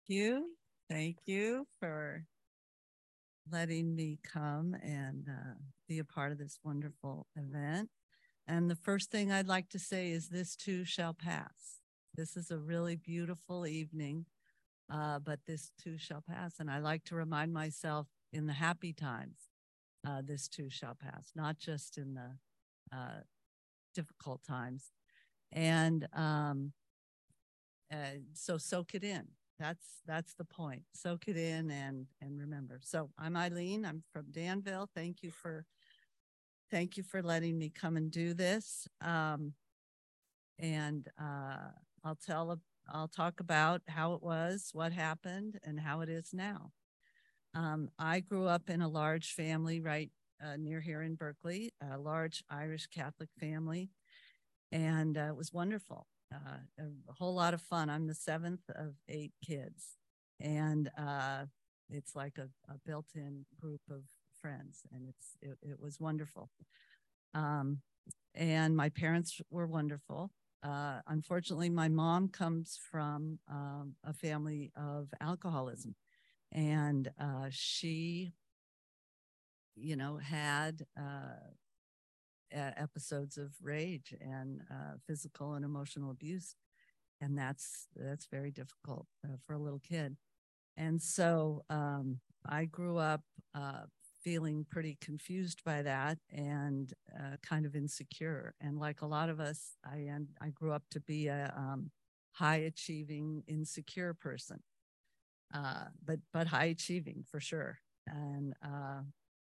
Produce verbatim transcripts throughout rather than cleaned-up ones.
you. Thank you for letting me come and uh, be a part of this wonderful event. And the first thing I'd like to say is this too shall pass. This is a really beautiful evening, uh, but this too shall pass. And I like to remind myself in the happy times, uh, this too shall pass, not just in the uh, difficult times. And um, uh, so soak it in. That's that's the point. Soak it in and and remember. So I'm Eileen. I'm from Danville. Thank you for thank you for letting me come and do this. Um, and uh, I'll tell I'll talk about how it was, what happened, and how it is now. Um, I grew up in a large family right uh, near here in Berkeley, a large Irish Catholic family, and uh, it was wonderful. Uh, a, a whole lot of fun. I'm the seventh of eight kids, and uh, it's like a, a built-in group of friends, and it's it, it was wonderful. Um, and my parents were wonderful. Uh, unfortunately, my mom comes from um, a family of alcoholism, and uh, she, you know, had uh, episodes of rage and uh, physical and emotional abuse, and that's that's very difficult uh, for a little kid. And so um, I grew up uh, feeling pretty confused by that and uh, kind of insecure. And like a lot of us, I I grew up to be a um, high achieving, insecure person, uh, but but high achieving for sure. And uh,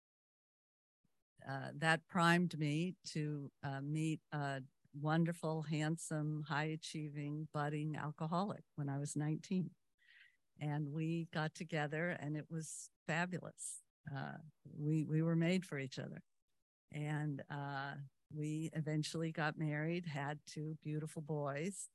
uh, that primed me to uh, meet a wonderful, handsome, high achieving, budding alcoholic when I was nineteen. And we got together and it was fabulous. Uh, we, we were made for each other. And uh, we eventually got married, had two beautiful boys.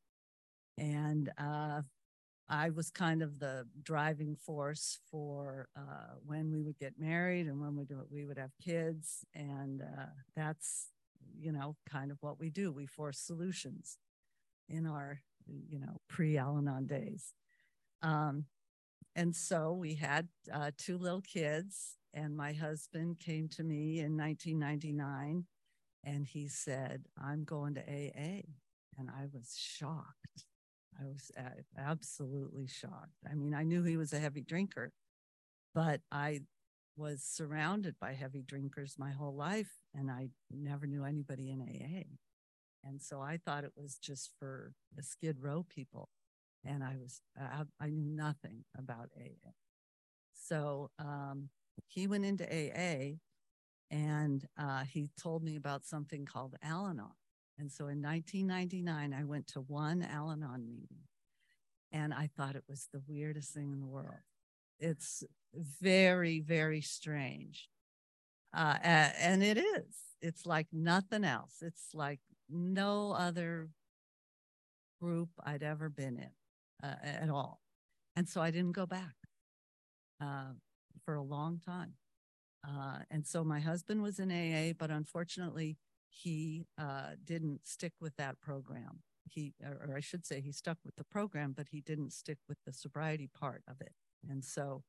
And uh, I was kind of the driving force for uh, when we would get married and when we do, we would have kids, and uh, that's you know kind of what we do. We force solutions in our you know pre-Al-Anon days, um, and so we had uh, two little kids. And my husband came to me in nineteen ninety-nine, and he said, "I'm going to A A," and I was shocked. I was absolutely shocked. I mean, I knew he was a heavy drinker, but I was surrounded by heavy drinkers my whole life, and I never knew anybody in A A. And so I thought it was just for the Skid Row people. And I was, I, I knew nothing about A A. So um, he went into A A, and uh, he told me about something called Al Anon. And so in nineteen ninety-nine, I went to one Al Anon meeting, and I thought it was the weirdest thing in the world. It's very, very strange. Uh, and it is. It's like nothing else. It's like no other group I'd ever been in uh, at all. And so I didn't go back uh, for a long time. Uh, and so my husband was in A A, but unfortunately, he uh, didn't stick with that program. He, or I should say, he stuck with the program, but he didn't stick with the sobriety part of it. And so,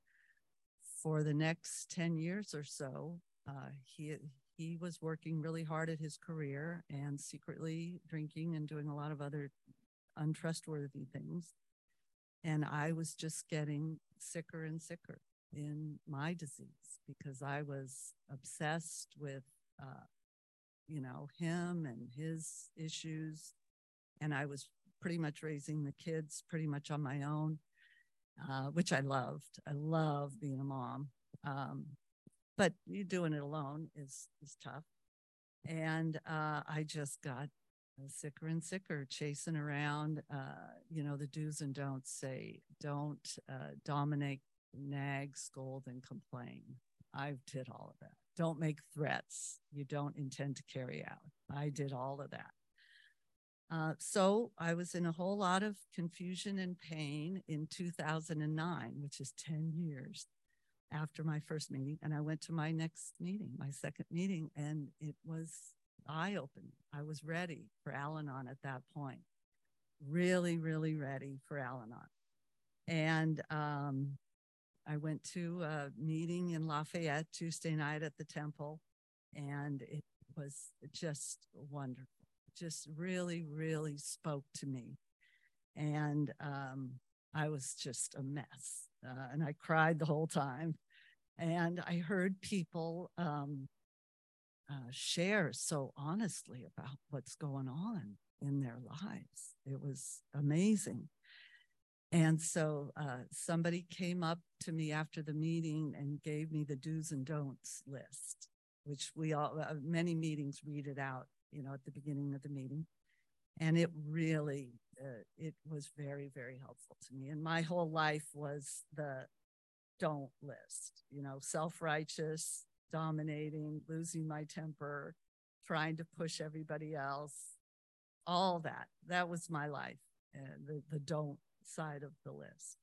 for the next ten years or so, uh, he he was working really hard at his career and secretly drinking and doing a lot of other untrustworthy things. And I was just getting sicker and sicker in my disease because I was obsessed with, uh, you know, him and his issues. And I was pretty much raising the kids pretty much on my own, uh, which I loved. I love being a mom. Um, but you doing it alone is, is tough. And uh, I just got sicker and sicker, chasing around, uh, you know, the do's and don'ts say, don't uh, dominate, nag, scold, and complain. I did all of that. Don't make threats you don't intend to carry out. I did all of that. Uh, so I was in a whole lot of confusion and pain in two thousand nine, which is ten years after my first meeting. And I went to my next meeting, my second meeting, and it was eye opening. I was ready for Al Anon at that point. Really, really ready for Al Anon. And um, I went to a meeting in Lafayette Tuesday night at the Temple, and it was just wonderful. Just really, really spoke to me. And um, I was just a mess. Uh, and I cried the whole time. And I heard people um, uh, share so honestly about what's going on in their lives. It was amazing. And so uh, somebody came up to me after the meeting and gave me the do's and don'ts list, which we all, uh, many meetings read it out, you know, at the beginning of the meeting. And it really, uh, it was very, very helpful to me. And my whole life was the don't list, you know, self-righteous, dominating, losing my temper, trying to push everybody else, all that. That was my life, uh, the, the don't side of the list.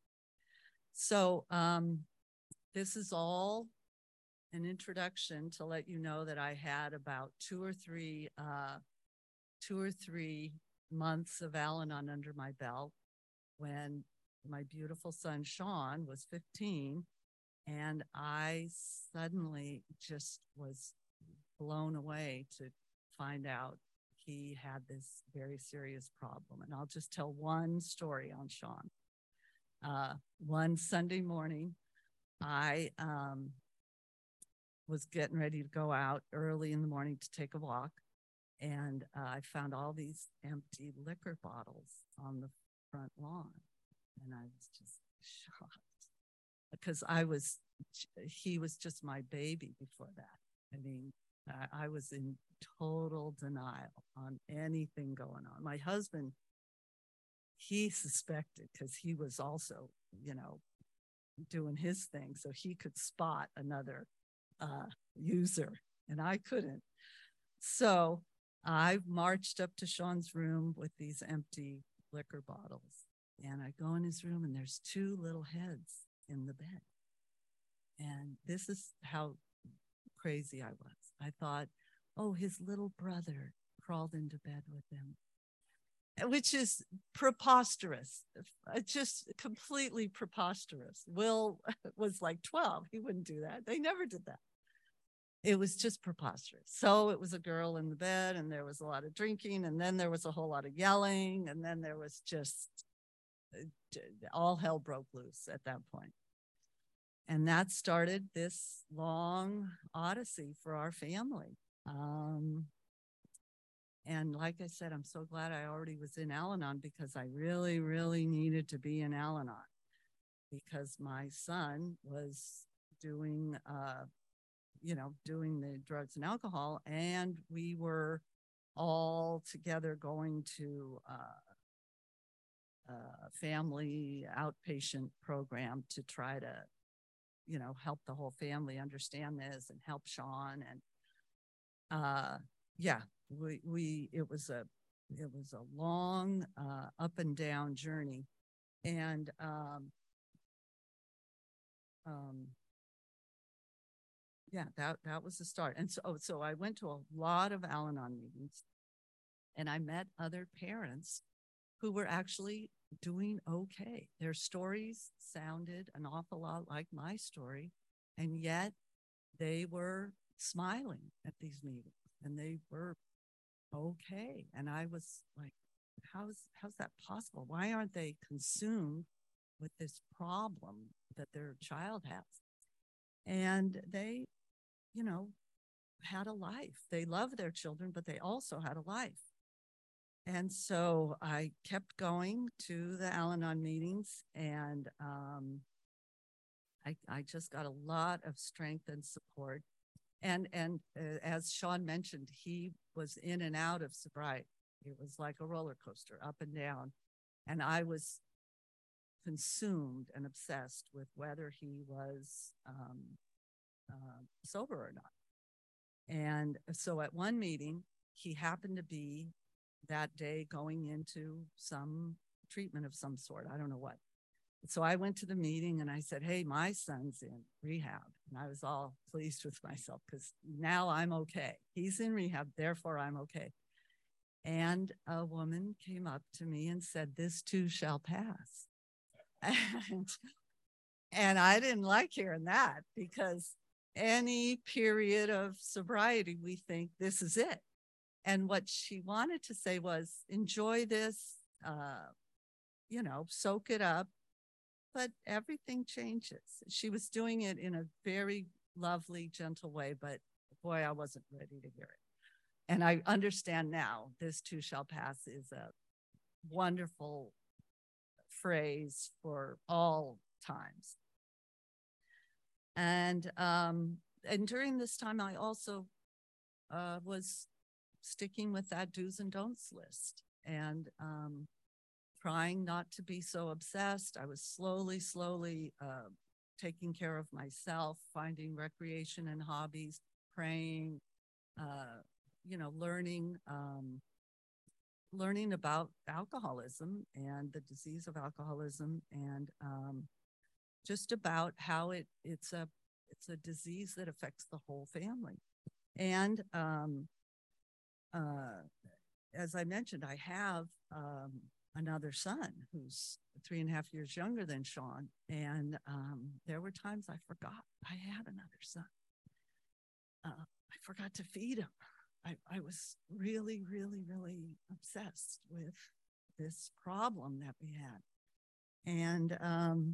So um, this is all an introduction to let you know that I had about two or three, uh, two or three months of Al-Anon under my belt when my beautiful son, Sean, was fifteen. And I suddenly just was blown away to find out he had this very serious problem. And I'll just tell one story on Sean. Uh, one Sunday morning, I um, was getting ready to go out early in the morning to take a walk. And uh, I found all these empty liquor bottles on the front lawn. And I was just shocked because I was, he was just my baby before that. I mean, I, I was in total denial on anything going on. My husband, he suspected because he was also, you know, doing his thing. So he could spot another uh, user and I couldn't. So I marched up to Sean's room with these empty liquor bottles. And I go in his room and there's two little heads in the bed. And this is how crazy I was. I thought, oh, his little brother crawled into bed with him, which is preposterous, just completely preposterous. Will was like twelve. He wouldn't do that. They never did that. It was just preposterous. So it was a girl in the bed and there was a lot of drinking and then there was a whole lot of yelling and then there was just all hell broke loose at that point. And that started this long odyssey for our family. Um, and like I said, I'm so glad I already was in Al-Anon because I really, really needed to be in Al-Anon because my son was doing, uh, you know, doing the drugs and alcohol, and we were all together going to uh, a family outpatient program to try to, you know, help the whole family understand this and help Sean. And uh, yeah, we, we, it was a, it was a long uh, up and down journey. And um, um, yeah, that, that was the start. And so, so I went to a lot of Al-Anon meetings and I met other parents who were actually doing okay. Their stories sounded an awful lot like my story, and yet they were smiling at these meetings and they were okay. And I was like, how's, how's that possible? Why aren't they consumed with this problem that their child has? And they, you know, had a life. They loved their children, but they also had a life. And so I kept going to the Al-Anon meetings, and um, I, I just got a lot of strength and support. And, and uh, as Sean mentioned, he was in and out of sobriety. It was like a roller coaster, up and down. And I was consumed and obsessed with whether he was um, uh, sober or not. And so at one meeting, he happened to be that day going into some treatment of some sort. I don't know what. So I went to the meeting and I said, hey, my son's in rehab. And I was all pleased with myself because now I'm okay. He's in rehab, therefore I'm okay. And a woman came up to me and said, this too shall pass. And, and I didn't like hearing that, because any period of sobriety, we think this is it. And what she wanted to say was, enjoy this, uh, you know, soak it up, but everything changes. She was doing it in a very lovely, gentle way, but boy, I wasn't ready to hear it. And I understand now, this too shall pass is a wonderful phrase for all times. And um, and during this time, I also uh, was sticking with that do's and don'ts list, and um, trying not to be so obsessed. I was slowly, slowly uh, taking care of myself, finding recreation and hobbies, praying, uh, you know, learning, um, learning about alcoholism and the disease of alcoholism, and um, just about how it it's a it's a disease that affects the whole family. And um, uh, as I mentioned, I have um, another son who's three and a half years younger than Sean. And um, there were times I forgot I had another son. Uh, I forgot to feed him. I, I was really, really, really obsessed with this problem that we had. And um,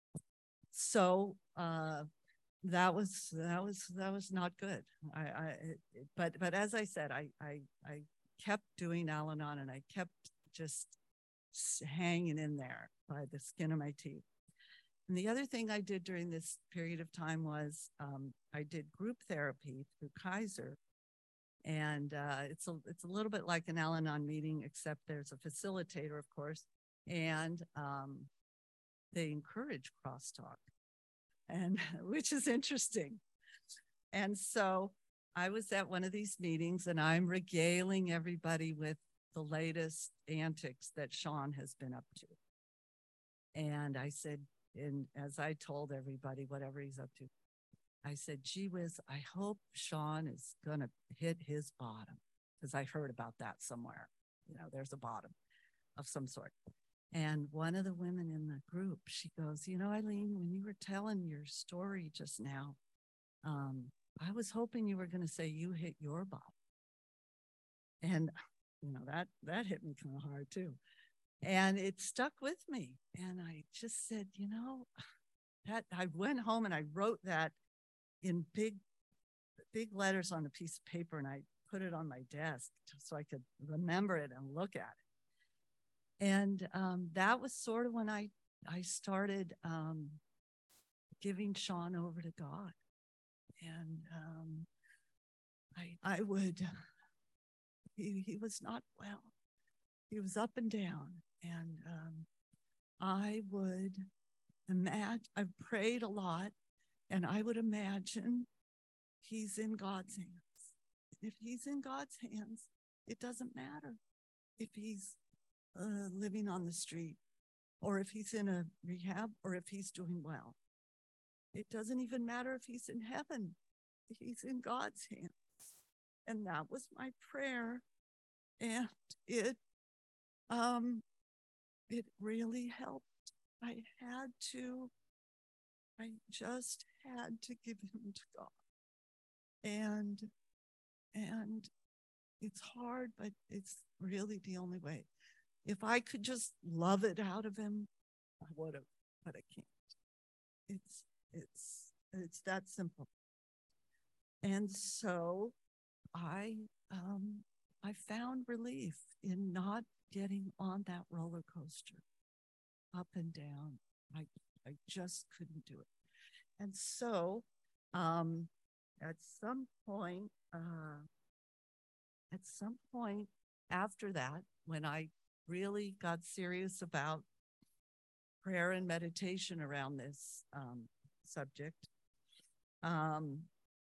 so uh, that was that was that was not good. I, I it, but but as I said, I I I kept doing Al-Anon, and I kept just hanging in there by the skin of my teeth. And the other thing I did during this period of time was um, I did group therapy through Kaiser, and uh, it's a it's a little bit like an Al-Anon meeting, except there's a facilitator, of course, and um, they encourage crosstalk, and which is interesting. And so I was at one of these meetings, and I'm regaling everybody with the latest antics that Sean has been up to. And I said, and as I told everybody, whatever he's up to, I said, gee whiz, I hope Sean is going to hit his bottom, because I heard about that somewhere. You know, there's a bottom of some sort. And one of the women in the group, she goes, you know, Eileen, when you were telling your story just now, um, I was hoping you were going to say you hit your bottom. And, you know, that, that hit me kind of hard too. And it stuck with me. And I just said, you know, that I went home and I wrote that in big, big letters on a piece of paper, and I put it on my desk so I could remember it and look at it. And um, that was sort of when I, I started um, giving Sean over to God. And um, I, I would, he, he was not well. He was up and down. And um, I would imagine, I prayed a lot, and I would imagine he's in God's hands. If he's in God's hands, it doesn't matter if he's uh, living on the street, or if he's in a rehab, or if he's doing well. It doesn't even matter if he's in heaven. He's in God's hands. And that was my prayer. And it, um, it really helped. I had to, I just had to give him to God. And, and it's hard, but it's really the only way. If I could just love it out of him, I would have, but I can't. It's, it's, it's that simple. And so I, um, I found relief in not getting on that roller coaster, up and down. I, I just couldn't do it. And so, um, at some point, uh, at some point after that, when I really got serious about prayer and meditation around this um, subject, um,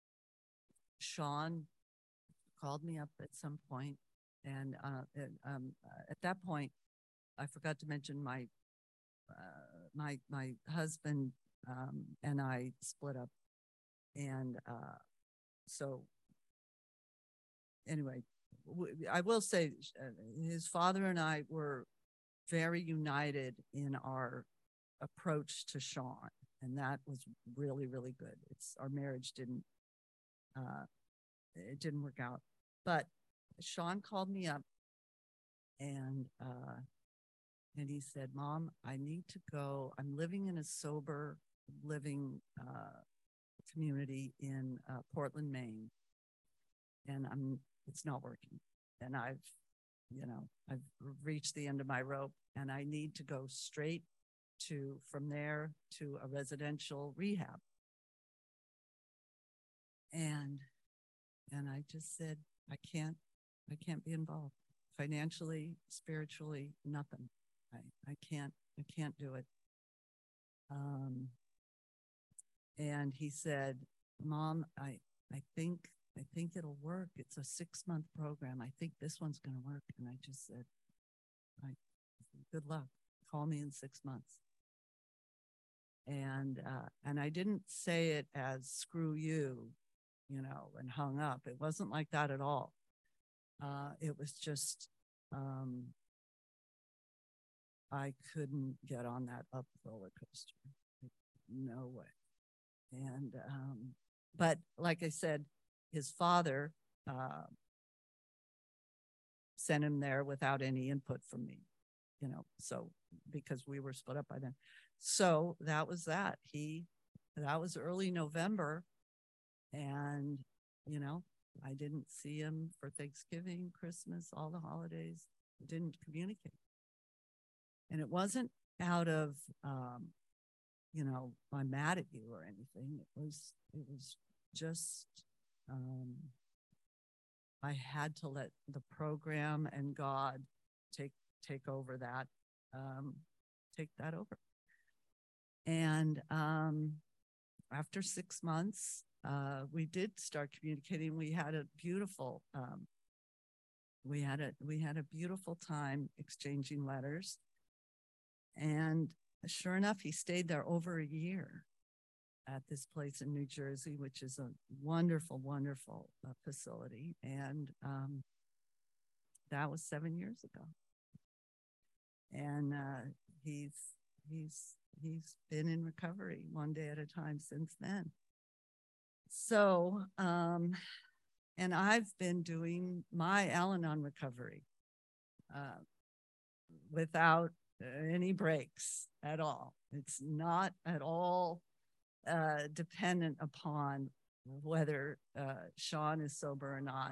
Sean called me up at some point, and uh, and, um, uh, at that point, I forgot to mention my uh, my my husband um, and I split up, and uh, so anyway, I will say uh, his father and I were very united in our approach to Sean, and that was really, really good. It's our marriage didn't uh, it didn't work out, but Sean called me up, and uh, and he said, "Mom, I need to go. I'm living in a sober living uh, community in uh, Portland, Maine, and I'm it's not working, and I've you know I've reached the end of my rope, and I need to go straight to from there to a residential rehab." And and I just said, I can't I can't be involved financially, spiritually, nothing. I, I can't I can't do it. Um, and he said, "Mom, I I think I think it'll work. It's a six month program. I think this one's going to work." And I just said, I, "Good luck. Call me in six months." And uh, and I didn't say it as "screw you," you know, and hung up. It wasn't like that at all. Uh, it was just um, I couldn't get on that up roller coaster. No way. And um, but like I said, his father uh, sent him there without any input from me, you know. So because we were split up by then, so that was that. He that was early November, and you know, I didn't see him for Thanksgiving, Christmas, all the holidays. Didn't communicate, and it wasn't out of um, you know, I'm mad at you or anything. It was, it was just, um, I had to let the program and God take, take over that, um, take that over. And, um, after six months, uh, we did start communicating. We had a beautiful, um, we had a, we had a beautiful time exchanging letters. And sure enough, he stayed there over a year at this place in New Jersey, which is a wonderful, wonderful uh, facility. And um, that was seven years ago. And uh, he's he's he's been in recovery one day at a time since then. So, um, and I've been doing my Al-Anon recovery uh, without any breaks at all. It's not at all uh, dependent upon whether uh, Sean is sober or not.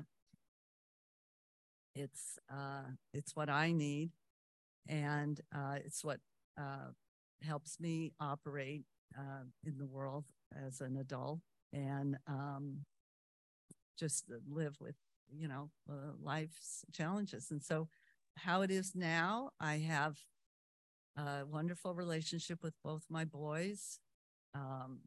It's uh, it's what I need, and uh, it's what uh, helps me operate uh, in the world as an adult, and um, just live with you know uh, life's challenges. And so, how it is now, I have a wonderful relationship with both my boys. Um,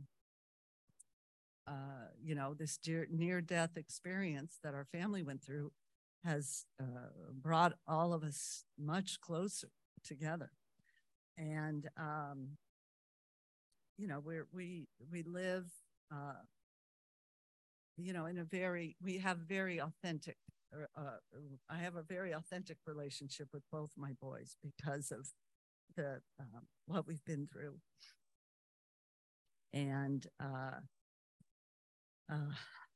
uh, you know, this dear, near-death experience that our family went through has uh, brought all of us much closer together. And, um, you know, we're, we, we live, uh, you know, in a very, we have very authentic, uh, I have a very authentic relationship with both my boys because of the um, what we've been through. And uh, uh,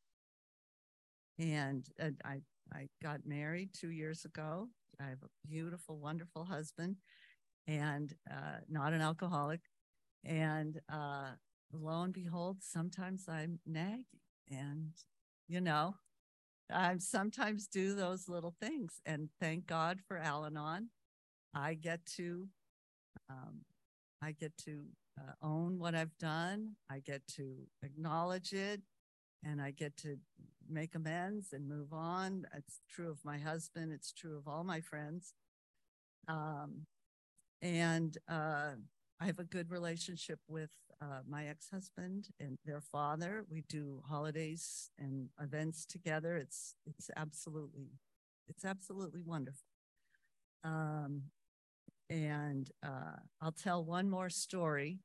and uh, I I got married two years ago. I have a beautiful, wonderful husband, and uh, not an alcoholic. And uh, lo and behold, sometimes I'm naggy, and you know, I sometimes do those little things. And thank God for Al-Anon. I get to um, I get to uh, own what I've done. I get to acknowledge it, and I get to make amends and move on. It's true of my husband. It's true of all my friends. Um, and uh, I have a good relationship with uh, my ex-husband and their father. We do holidays and events together. It's it's absolutely, it's absolutely wonderful. Um, And uh, I'll tell one more story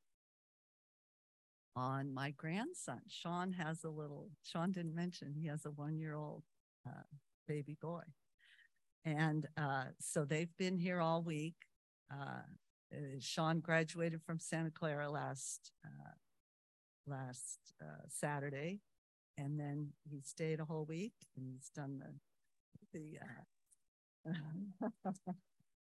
on my grandson. Sean has a little, Sean didn't mention, he has a one-year-old uh, baby boy. And uh, so they've been here all week. Uh, uh, Sean graduated from Santa Clara last uh, last uh, Saturday, and then he stayed a whole week, and he's done the the. Uh,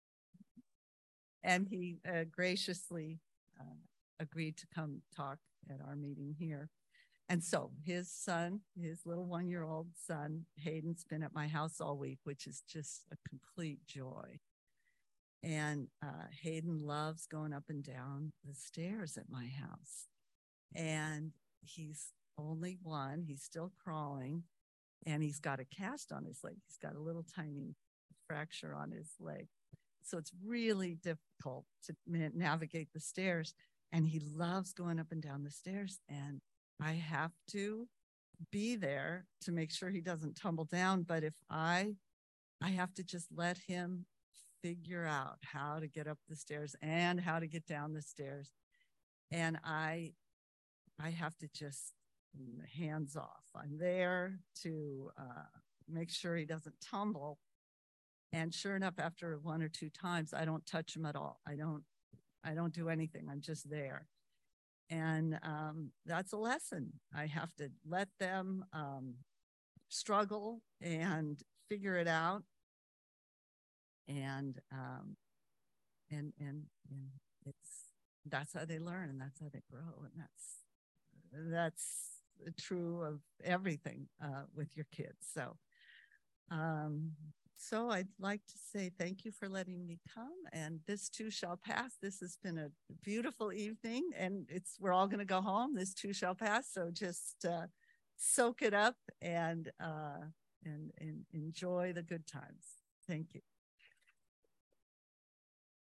and he uh, graciously uh, agreed to come talk at our meeting here. And so his son, his little one-year-old son, Hayden's been at my house all week, which is just a complete joy. And uh, Hayden loves going up and down the stairs at my house. And he's only one, he's still crawling, and he's got a cast on his leg. He's got a little tiny fracture on his leg. So it's really difficult to navigate the stairs. And he loves going up and down the stairs. And I have to be there to make sure he doesn't tumble down. But if I, I have to just let him figure out how to get up the stairs and how to get down the stairs. And I, I have to just hands off. I'm there to uh, make sure he doesn't tumble. And sure enough, after one or two times, I don't touch him at all. I don't, I don't do anything. I'm just there. And um, that's a lesson. I have to let them um, struggle and figure it out. And, um, and, and, and it's, that's how they learn, and that's how they grow. And that's, that's true of everything uh, with your kids. So, um, So I'd like to say thank you for letting me come, and this too shall pass. This has been a beautiful evening, and it's we're all going to go home. This too shall pass. So just uh, soak it up and, uh, and and enjoy the good times. Thank you.